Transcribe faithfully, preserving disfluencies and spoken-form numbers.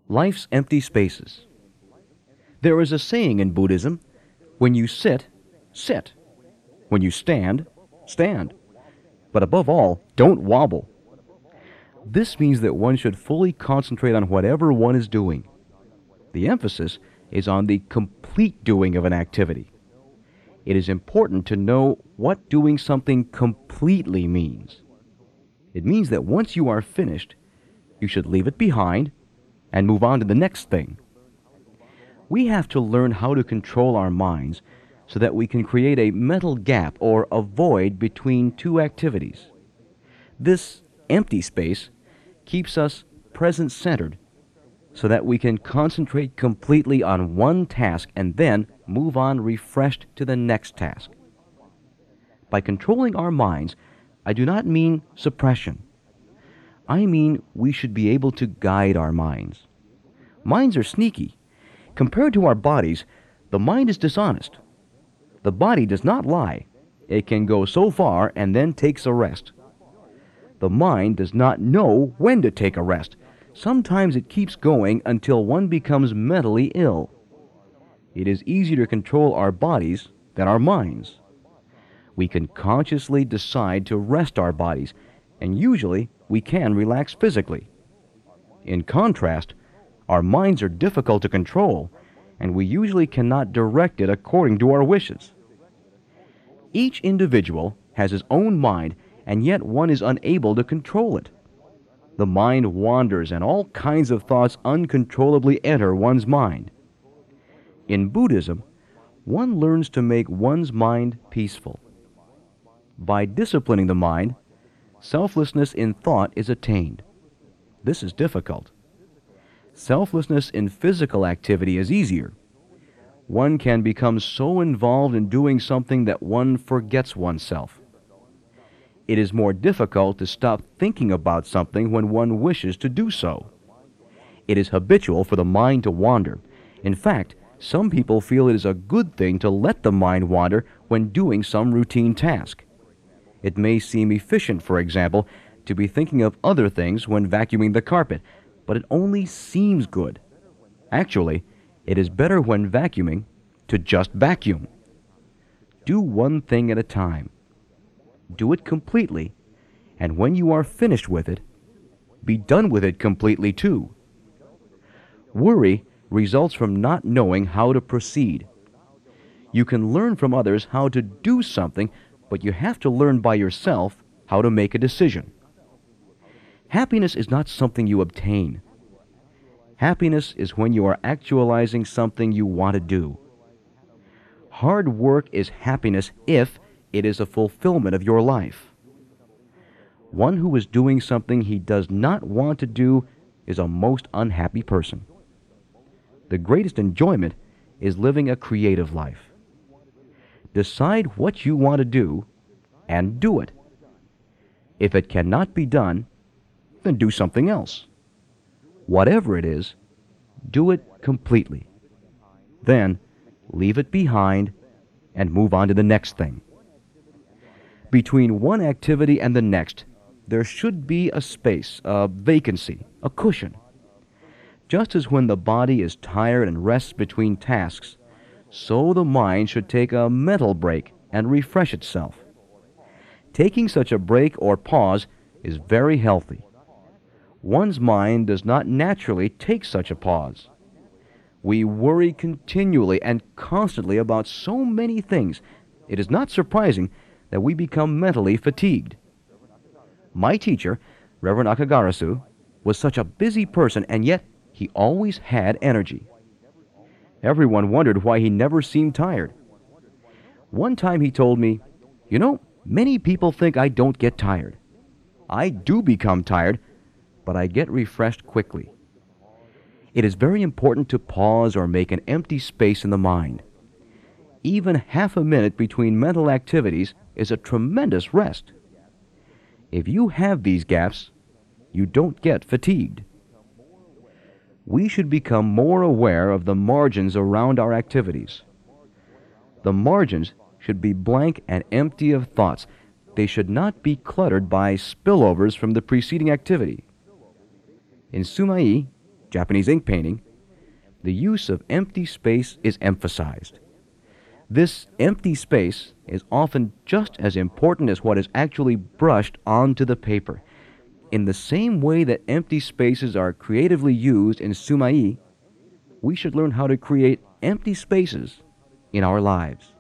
Life's empty spaces. There is a saying in Buddhism, when you sit, sit. When you stand, stand. But above all, don't wobble. This means that one should fully concentrate on whatever one is doing. The emphasis is on the complete doing of an activity. It is important to know what doing something completely means. It means that once you are finished, you should leave it behind and move on to the next thing. We have to learn how to control our minds so that we can create a mental gap or a void between two activities. This empty space keeps us present-centered so that we can concentrate completely on one task and then move on refreshed to the next task. By controlling our minds, I do not mean suppression. I mean we should be able to guide our minds. Minds are sneaky. Compared to our bodies, the mind is dishonest. The body does not lie. It can go so far and then takes a rest. The mind does not know when to take a rest. Sometimes it keeps going until one becomes mentally ill. It is easier to control our bodies than our minds. We can consciously decide to rest our bodies, and usually we can relax physically. In contrast, our minds are difficult to control, and we usually cannot direct it according to our wishes. Each individual has his own mind, and yet one is unable to control it. The mind wanders, and all kinds of thoughts uncontrollably enter one's mind. In Buddhism, one learns to make one's mind peaceful. By disciplining the mind, selflessness in thought is attained. This is difficult. Selflessness in physical activity is easier. One can become so involved in doing something that one forgets oneself. It is more difficult to stop thinking about something when one wishes to do so. It is habitual for the mind to wander. In fact, some people feel it is a good thing to let the mind wander when doing some routine task. It may seem efficient, for example, to be thinking of other things when vacuuming the carpet, but it only seems good. Actually, it is better when vacuuming to just vacuum. Do one thing at a time. Do it completely, and when you are finished with it, be done with it completely too. Worry results from not knowing how to proceed. You can learn from others how to do something, but you have to learn by yourself how to make a decision. Happiness is not something you obtain. Happiness is when you are actualizing something you want to do. Hard work is happiness if it is a fulfillment of your life. One who is doing something he does not want to do is a most unhappy person. The greatest enjoyment is living a creative life. Decide what you want to do and do it. If it cannot be done, then do something else. Whatever it is, do it completely. Then leave it behind and move on to the next thing. Between one activity and the next, there should be a space, a vacancy, a cushion. Just as when the body is tired and rests between tasks, so the mind should take a mental break and refresh itself. Taking such a break or pause is very healthy. One's mind does not naturally take such a pause. We worry continually and constantly about so many things. It is not surprising that we become mentally fatigued. My teacher, Reverend Akagarasu, was such a busy person, and yet he always had energy. Everyone wondered why he never seemed tired. One time he told me, "You know, many people think I don't get tired. I do become tired, but I get refreshed quickly." It is very important to pause or make an empty space in the mind. Even half a minute between mental activities is a tremendous rest. If you have these gaps, you don't get fatigued. We should become more aware of the margins around our activities. The margins should be blank and empty of thoughts. They should not be cluttered by spillovers from the preceding activity. In Sumai, Japanese ink painting, the use of empty space is emphasized. This empty space is often just as important as what is actually brushed onto the paper. In the same way that empty spaces are creatively used in Sumai, we should learn how to create empty spaces in our lives.